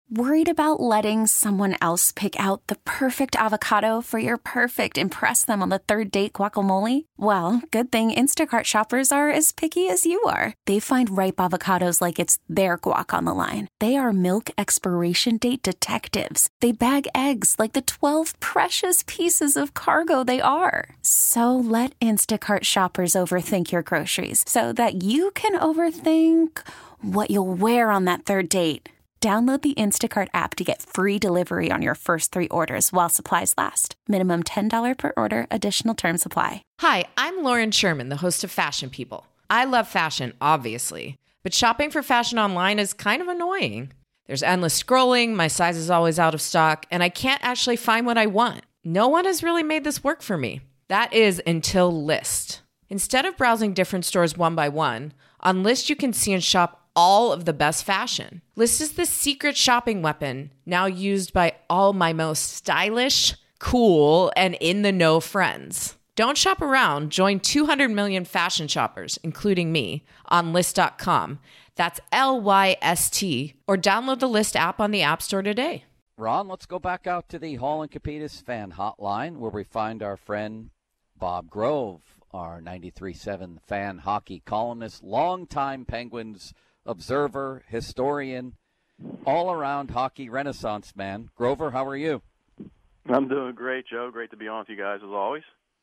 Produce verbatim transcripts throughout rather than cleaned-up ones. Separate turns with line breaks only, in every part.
Worried about letting someone else pick out the perfect avocado for your perfect impress them on the third date guacamole? Well, good thing Instacart shoppers are as picky as you are. They find ripe avocados like it's their guac on the line. They are milk expiration date detectives. They bag eggs like the twelve precious pieces of cargo they are. So let Instacart shoppers overthink your groceries so that you can overthink what you'll wear on that third date. Download the Instacart app to get free delivery on your first three orders while supplies last. Minimum ten dollars per order. Additional terms apply.
Hi, I'm Lauren Sherman, the host of Fashion People. I love fashion, obviously, but shopping for fashion online is kind of annoying. There's endless scrolling, my size is always out of stock, and I can't actually find what I want. No one has really made this work for me. That is until Lyst. Instead of browsing different stores one by one, on Lyst you can see and shop all of the best fashion. Lyst is the secret shopping weapon now used by all my most stylish, cool, and in-the-know friends. Don't shop around. Join two hundred million fashion shoppers, including me, on Lyst dot com. That's L Y S T. Or download the Lyst app on the App Store today.
Ron, let's go back out to the Hall and Capitas fan hotline where we find our friend Bob Grove, our ninety-three point seven fan hockey columnist, longtime Penguins observer, historian, all-around hockey renaissance man. Grover, how are you?
I'm doing great, Joe. Great to be on with you guys, as always.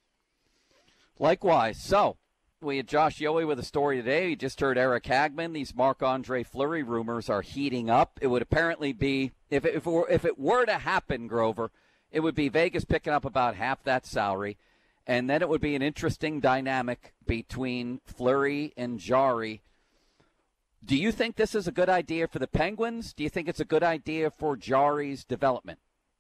Likewise. So, we had Josh Yohe with a story today. We just heard Eric Hagman. These Marc-Andre Fleury rumors are heating up. It would apparently be, if it, if, it were, if it were to happen, Grover, it would be Vegas picking up about half that salary, and then it would be an interesting dynamic between Fleury and Jarry. Do you think this is a good idea for the Penguins? Do you think it's a good idea for Jarry's development?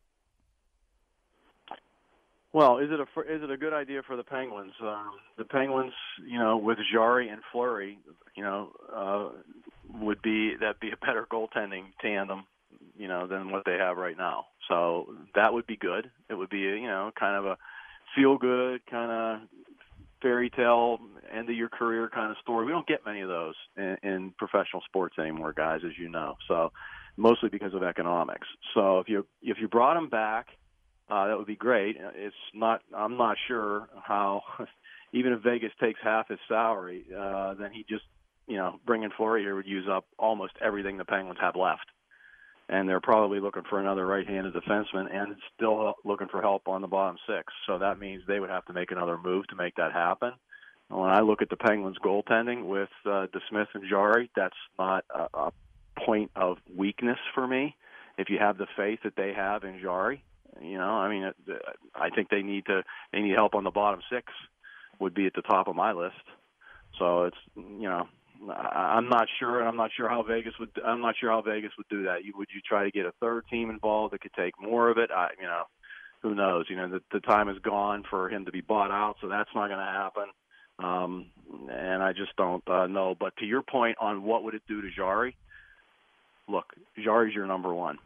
Well, is it a is it a good idea for the Penguins? Uh, the Penguins, you know, with Jarry and Fleury, you know, uh, would be that'd be a better goaltending tandem, you know, than what they have right now. So that would be good. It would be, a, you know, kind of a feel good kind of fairy tale end of your career kind of story. We don't get many of those in, in professional sports anymore, guys, as you know. So mostly because of economics. So if you if you brought him back, uh, that would be great. It's not. I'm not sure how. Even if Vegas takes half his salary, uh, then he just you know bringing Fleury here would use up almost everything the Penguins have left. And they're probably looking for another right-handed defenseman and still looking for help on the bottom six. So that means they would have to make another move to make that happen. When I look at the Penguins' goaltending with uh, DeSmith and Jarry, that's not a, a point of weakness for me. If you have the faith that they have in Jarry, you know, I mean, it, I think they need to they need help on the bottom six. Would be at the top of my list. So it's you know. I'm not sure, and I'm not sure how Vegas would. I'm not sure how Vegas would do that. You, would you try to get a third team involved that could take more of it? I, you know, who knows? You know, the, the time is gone for him to be bought out, so that's not going to happen. Um, and I just don't uh, know. But to your point on what would it do to Jarry? Look, Jarry's your number one,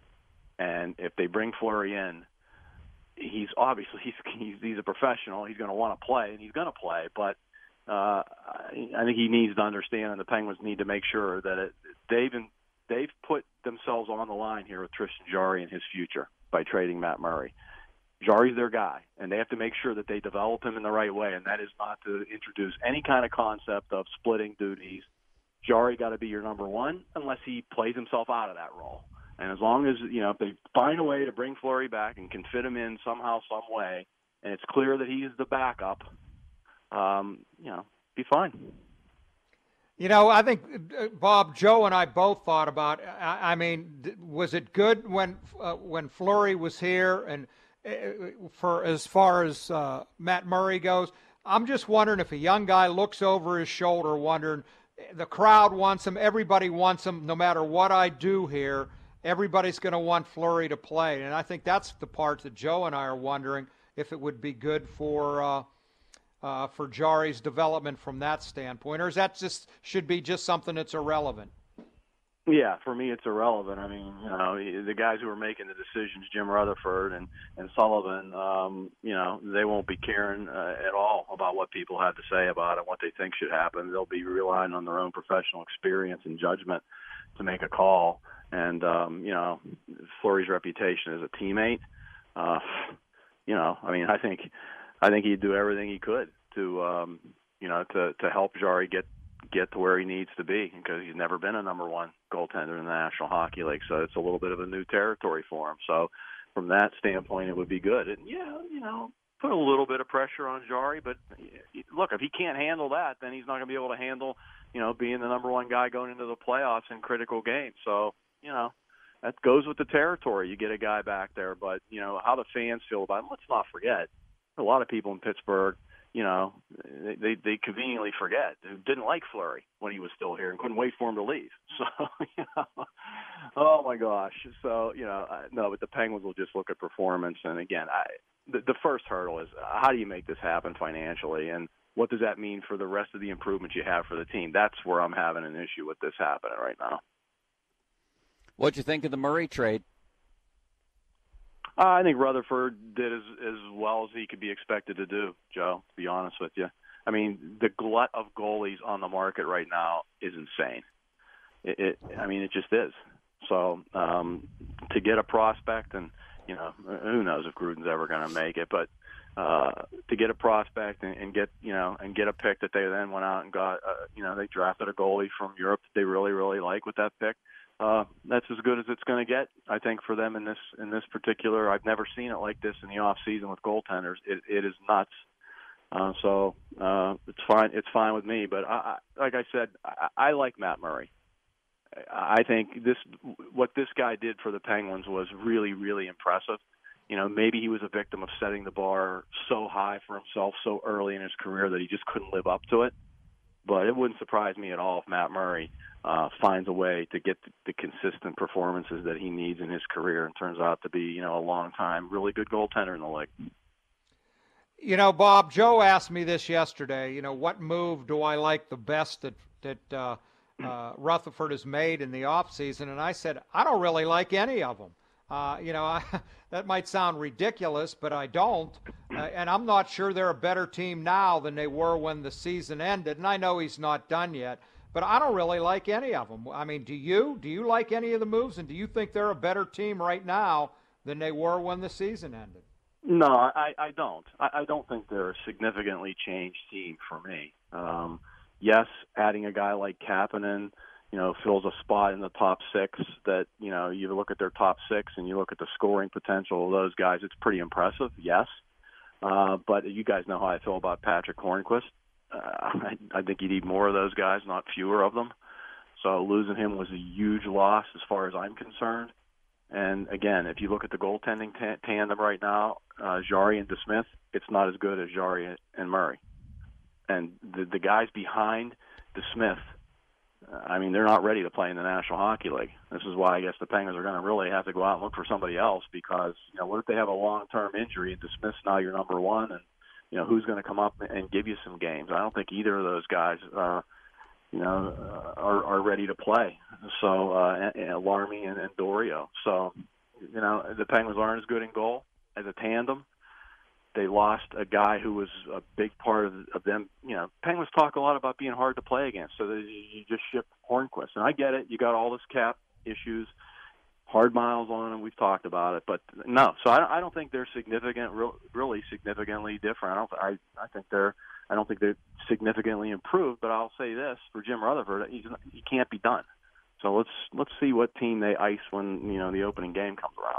and if they bring Fleury in, he's obviously he's he's, he's a professional. He's going to want to play, and he's going to play, but. Uh, I think he needs to understand, and the Penguins need to make sure that it, they've been, they've put themselves on the line here with Tristan Jarry and his future by trading Matt Murray. Jarry's their guy, and they have to make sure that they develop him in the right way, and that is not to introduce any kind of concept of splitting duties. Jarry got to be your number one unless he plays himself out of that role. And as long as, you know, if they find a way to bring Fleury back and can fit him in somehow, some way, and it's clear that he's the backup, Um, you know, be fine.
You know, I think, uh, Bob, Joe and I both thought about, I, I mean, was it good when uh, when Fleury was here and uh, for as far as uh, Matt Murray goes? I'm just wondering if a young guy looks over his shoulder wondering, the crowd wants him, everybody wants him, no matter what I do here, everybody's going to want Fleury to play. And I think that's the part that Joe and I are wondering if it would be good for uh, – Uh, for Jarry's development from that standpoint, or is that just should be just something that's irrelevant?
Yeah, for me it's irrelevant. I mean, you know, the guys who are making the decisions, Jim Rutherford and, and Sullivan, um, you know, they won't be caring uh, at all about what people have to say about it, what they think should happen. They'll be relying on their own professional experience and judgment to make a call. And, um, you know, Fleury's reputation as a teammate, uh, you know, I mean, I think I think he'd do everything he could to, um, you know, to, to help Jarry get, get to where he needs to be, because he's never been a number one goaltender in the National Hockey League. So it's a little bit of a new territory for him. So from that standpoint, it would be good. And, yeah, you know, put a little bit of pressure on Jarry. But, look, if he can't handle that, then he's not going to be able to handle, you know, being the number one guy going into the playoffs in critical games. So, you know, that goes with the territory. You get a guy back there. But, you know, how the fans feel about him, let's not forget, a lot of people in Pittsburgh, you know, they, they, they conveniently forget, who didn't like Fleury when he was still here and couldn't wait for him to leave. So, you know, oh, my gosh. So, you know, no, but the Penguins will just look at performance. And, again, I, the, the first hurdle is how do you make this happen financially? And what does that mean for the rest of the improvements you have for the team? That's where I'm having an issue with this happening right now.
What'd you think of the Murray trade?
Uh, I think Rutherford did as as well as he could be expected to do, Joe, to be honest with you. I mean, the glut of goalies on the market right now is insane. It, it I mean, it just is. So um, to get a prospect, and, you know, who knows if Gruden's ever going to make it, but uh, to get a prospect and, and get, you know, and get a pick that they then went out and got, uh, you know, they drafted a goalie from Europe that they really, really like with that pick. Uh, that's as good as it's going to get, I think, for them in this in this particular. I've never seen it like this in the off season with goaltenders. It, it is nuts. Uh, so uh, it's fine. It's fine with me. But I, I, like I said, I, I like Matt Murray. I think this what this guy did for the Penguins was really, really impressive. You know, maybe he was a victim of setting the bar so high for himself so early in his career that he just couldn't live up to it. But it wouldn't surprise me at all if Matt Murray uh, finds a way to get the, the consistent performances that he needs in his career and turns out to be, you know, a long-time, really good goaltender in the league.
You know, Bob, Joe asked me this yesterday, you know, what move do I like the best that, that uh, uh, Rutherford has made in the offseason? And I said, I don't really like any of them. Uh, you know, I, that might sound ridiculous, but I don't. Uh, and I'm not sure they're a better team now than they were when the season ended. And I know he's not done yet, but I don't really like any of them. I mean, do you? Do you like any of the moves? And do you think they're a better team right now than they were when the season ended?
No, I, I don't. I, I don't think they're a significantly changed team for me. Um, yes, adding a guy like Kapanen, you know, fills a spot in the top six that, you know, you look at their top six and you look at the scoring potential of those guys, it's pretty impressive, yes. Uh, but you guys know how I feel about Patrick Hornquist. Uh, I, I think you need more of those guys, not fewer of them. So losing him was a huge loss as far as I'm concerned. And, again, if you look at the goaltending t- tandem right now, uh, Jarry and DeSmith, it's not as good as Jarry and Murray. And the, the guys behind DeSmith, I mean, they're not ready to play in the National Hockey League. This is why I guess the Penguins are going to really have to go out and look for somebody else because, you know, what if they have a long-term injury and DeSmith's now your number one and, you know, who's going to come up and give you some games? I don't think either of those guys, uh, you know, uh, are, are ready to play. So, uh, and, and Larmy and, and Dorio. So, you know, the Penguins aren't as good in goal as a tandem. They lost a guy who was a big part of, of them. You know, Penguins talk a lot about being hard to play against, so that you just ship Hornquist. And I get it. You got all this cap issues, hard miles on them. We've talked about it. But, no, so I, I don't think they're significant, real, really significantly different. I don't. I, I think they're I don't think they're significantly improved, but I'll say this, for Jim Rutherford, he's, he can't be done. So let's let's see what team they ice when, you know, the opening game comes around.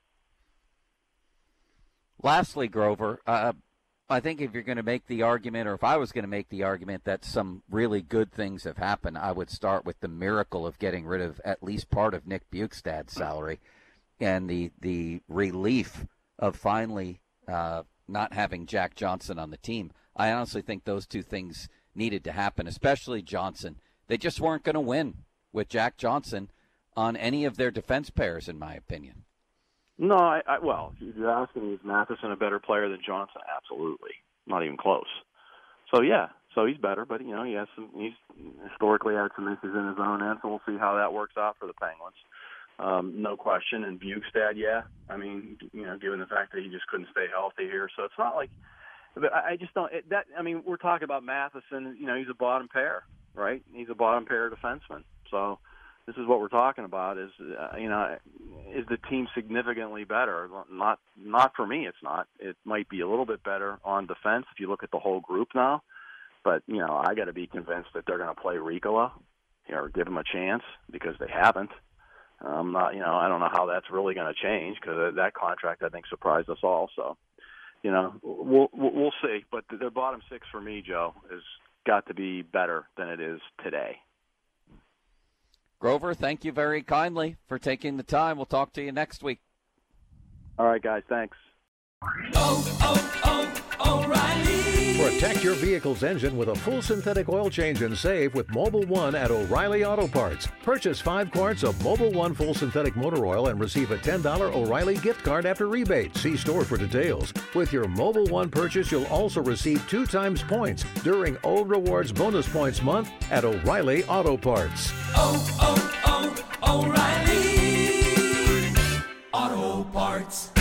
Lastly, Grover, uh, I think if you're going to make the argument, or if I was going to make the argument that some really good things have happened, I would start with the miracle of getting rid of at least part of Nick Bjugstad's salary and the, the relief of finally uh, not having Jack Johnson on the team. I honestly think those two things needed to happen, especially Johnson. They just weren't going to win with Jack Johnson on any of their defense pairs, in my opinion.
No, I, I well, if you're asking me, is Matheson a better player than Johnson? Absolutely. Not even close. So, yeah, so he's better, but, you know, he has some, he's historically had some issues in his own end, so we'll see how that works out for the Penguins. Um, no question. And Bjugstad, yeah. I mean, you know, given the fact that he just couldn't stay healthy here. So it's not like – but I just don't it, – that. I mean, we're talking about Matheson. You know, he's a bottom pair, right? He's a bottom pair defenseman. So this is what we're talking about. Is uh, you know, is the team significantly better? Not not for me. It's not. It might be a little bit better on defense if you look at the whole group now. But you know, I got to be convinced that they're going to play Ricola or give him a chance because they haven't. I'm not. You know, I don't know how that's really going to change because that contract I think surprised us all. So, you know, we'll we'll see. But the bottom six for me, Joe, has got to be better than it is today.
Grover, thank you very kindly for taking the time. We'll talk to you next week.
All right, guys. Thanks.
Oh, oh, oh, O'Reilly.
Protect your vehicle's engine with a full synthetic oil change and save with Mobil one at O'Reilly Auto Parts. Purchase five quarts of Mobil one full synthetic motor oil and receive a ten dollars O'Reilly gift card after rebate. See store for details. With your Mobil one purchase, you'll also receive two times points during O Rewards Bonus Points Month at O'Reilly Auto Parts.
Oh, oh, oh, O'Reilly Auto Parts.